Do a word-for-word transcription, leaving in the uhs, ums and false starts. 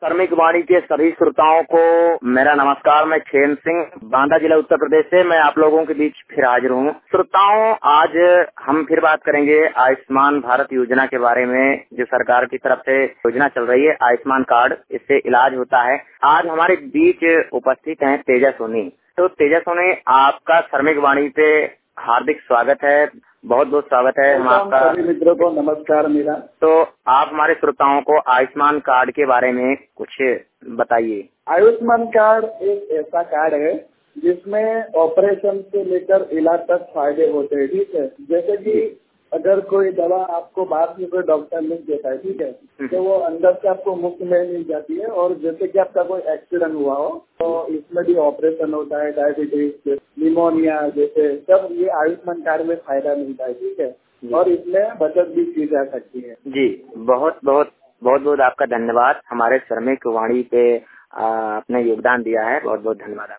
श्रमिक वाणी के सभी श्रोताओं को मेरा नमस्कार। मैं खेम सिंह, बांदा जिला उत्तर प्रदेश से मैं आप लोगों के बीच फिर हाजिर हूँ। श्रोताओं, आज हम फिर बात करेंगे आयुष्मान भारत योजना के बारे में, जो सरकार की तरफ से योजना चल रही है, आयुष्मान कार्ड, इससे इलाज होता है। आज हमारे बीच उपस्थित हैं तेजा सोनी। तो तेजा सोनी, आपका श्रमिक वाणी पे हार्दिक स्वागत है, बहुत बहुत स्वागत है। हम आपका सभी मित्रों को नमस्कार मेरा। तो आप हमारे श्रोताओं को आयुष्मान कार्ड के बारे में कुछ बताइए। आयुष्मान कार्ड एक ऐसा कार्ड है जिसमें ऑपरेशन से लेकर इलाज तक फायदे होते हैं। ठीक है, जैसे कि अगर कोई दवा आपको बाद में कोई डॉक्टर लिख देता है, ठीक है, तो वो अंदर से आपको मुफ्त में मिल जाती है। और जैसे कि आपका कोई एक्सीडेंट हुआ हो तो इसमें भी ऑपरेशन होता है, डायबिटीज, निमोनिया जैसे सब ये आयुष्मान कार्ड में फायदा मिलता है। ठीक है, और इसमें बचत भी की जा सकती है। जी, बहुत बहुत बहुत बहुत आपका धन्यवाद। हमारे श्रमिक वाणी पे आपने योगदान दिया है, बहुत बहुत धन्यवाद।